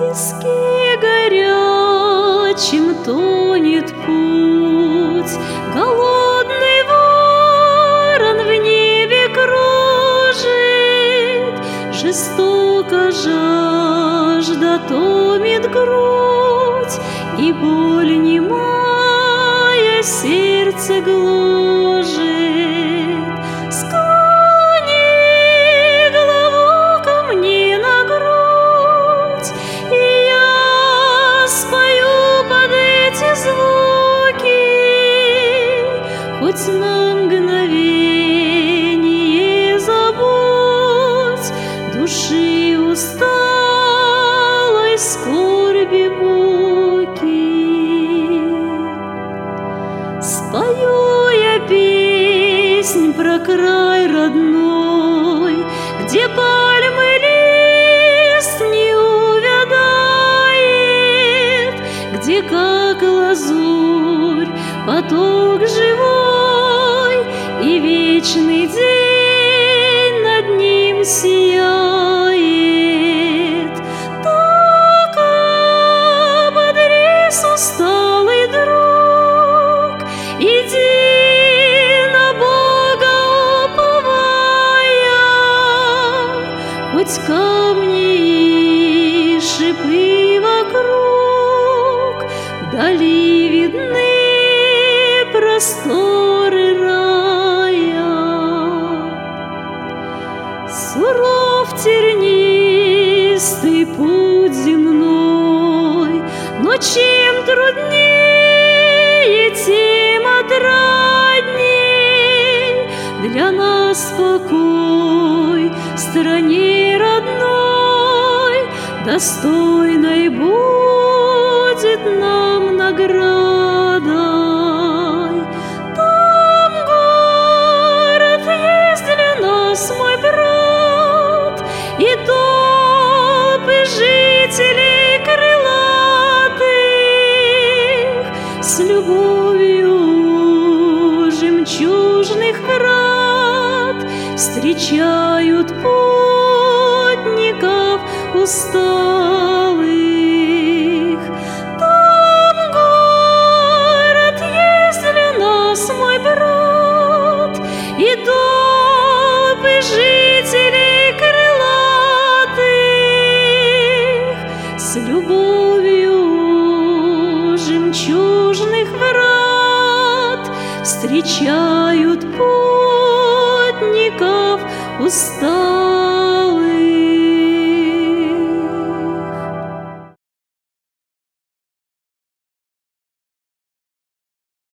песке горячем тонет путь, голодный ворон в небе кружит, жестоко жажда томит грудь, и боль немая сердце гложет. Склони голову ко мне на грудь, и я спою под эти звуки, хоть на мгновение забудь души усталой скорби муки. Спою я песнь про край родной, где пальмы лист не увядает, где, как лазурь, поток живой, и вечный день над ним сияет. Так ободрись, усталый друг, иди на Бога уповая, хоть камни и шипы вокруг, вдали видны просторы рая. Суров тернистый путь земной, но чем труднее, тем отрадней для нас покой в стране родной, достойной будет нам наградой. Там город есть для нас, мой брат, и толпы жителей крылатых с любовью жемчужных врат встречают путников усталых.